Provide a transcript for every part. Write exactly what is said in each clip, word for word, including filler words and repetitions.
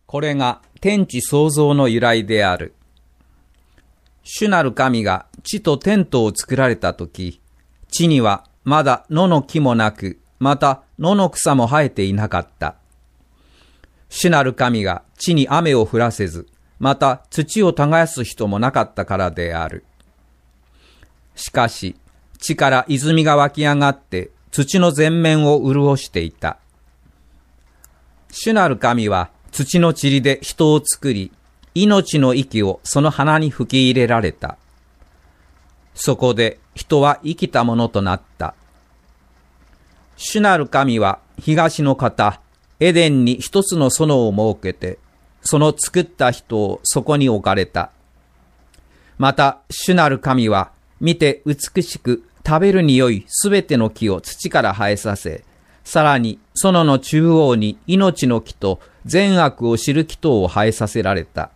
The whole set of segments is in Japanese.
これが天地創造の由来である。主なる神が地と天とを作られたとき、地にはまだ野の木もなく、また野の草も生えていなかった。主なる神が地に雨を降らせず、また土を耕す人もなかったからである。しかし、地から泉が湧き上がって土の全面を潤していた。主なる神は土の塵で人を作り、命の息をその鼻に吹き入れられた。そこで人は生きたものとなった。主なる神は東の方、エデンに一つの園を設けて、その作った人をそこに置かれた。また、主なる神は、見て美しく食べるに良いすべての木を土から生えさせ、さらに園の中央に命の木と善悪を知る木とを生えさせられた。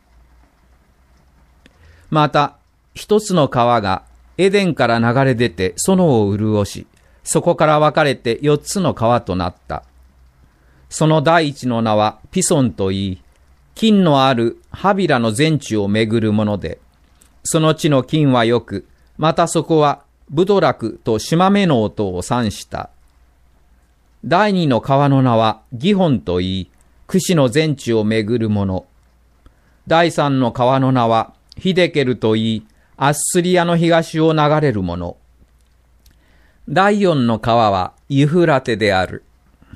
また、一つの川がエデンから流れ出て園を潤し、そこから分かれて四つの川となった。その第一の名はピソンといい、金のあるハビラの全地をめぐるもので、その地の金はよく、またそこはブドラクとシマメノウとを産した。第二の川の名はギホンといい、クシの全地をめぐるもの。第三の川の名はヒデケルといい、アッスリアの東を流れるもの。第四の川はユフラテである。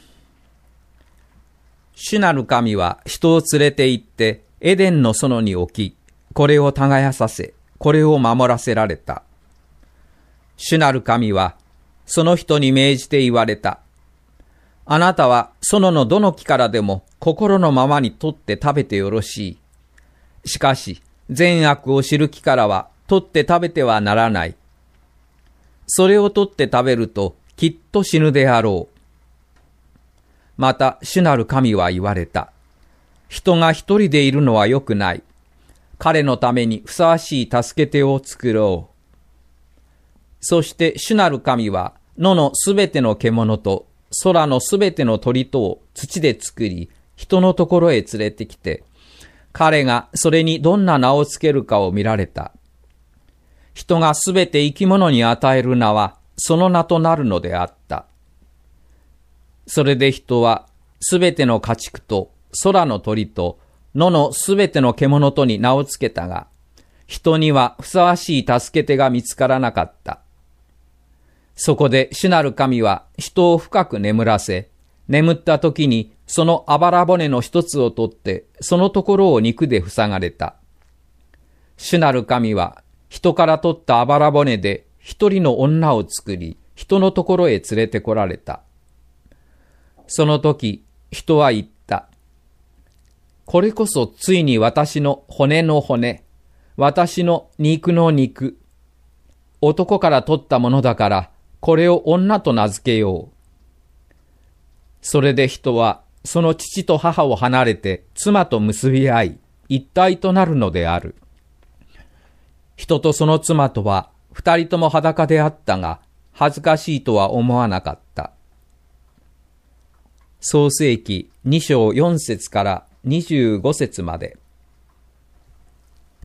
主なる神は人を連れて行ってエデンの園に置き、これを耕させ、これを守らせられた。主なる神はその人に命じて言われた。あなたは園のどの木からでも心のままに取って食べてよろしい。しかし善悪を知る木からは取って食べてはならない。それを取って食べるときっと死ぬであろう。また主なる神は言われた。人が一人でいるのは良くない。彼のためにふさわしい助け手を作ろう。そして主なる神は野のすべての獣と空のすべての鳥とを土で作り、人のところへ連れてきて、彼がそれにどんな名をつけるかを見られた。人がすべて生き物に与える名はその名となるのであった。それで人はすべての家畜と空の鳥と野のすべての獣とに名をつけたが、人にはふさわしい助け手が見つからなかった。そこで主なる神は人を深く眠らせ、眠った時にそのあばら骨の一つを取って、そのところを肉で塞がれた。主なる神は人から取ったあばら骨で一人の女を作り、人のところへ連れてこられた。その時、人は言った。これこそついに私の骨の骨、私の肉の肉。男から取ったものだから、これを女と名付けよう。それで人は、その父と母を離れて妻と結び合い、一体となるのである。人とその妻とは、二人とも裸であったが、恥ずかしいとは思わなかった。創世記に章よん節からにじゅうご節まで。